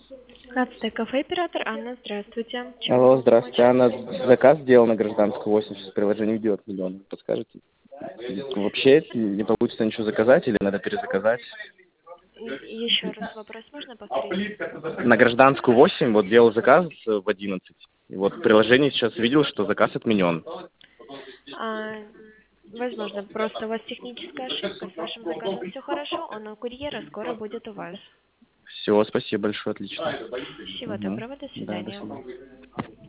КФТ кафе оператор Анна, здравствуйте. Чем Алло, могу здравствуйте, помочь? Анна. Заказ сделал на гражданскую 80 в приложении «Идет миллион». Подскажете? Вообще не получится ничего заказать или надо перезаказать? Еще раз вопрос можно повторить? На гражданскую 8 вот делал заказ в 11. И вот в приложении сейчас видел, что заказ отменен. А, возможно, просто у вас техническая ошибка. С вашим заказом все хорошо, он у курьера скоро будет у вас. Все, спасибо большое, отлично. Всего Угу. доброго, до Да, до свидания. свидания.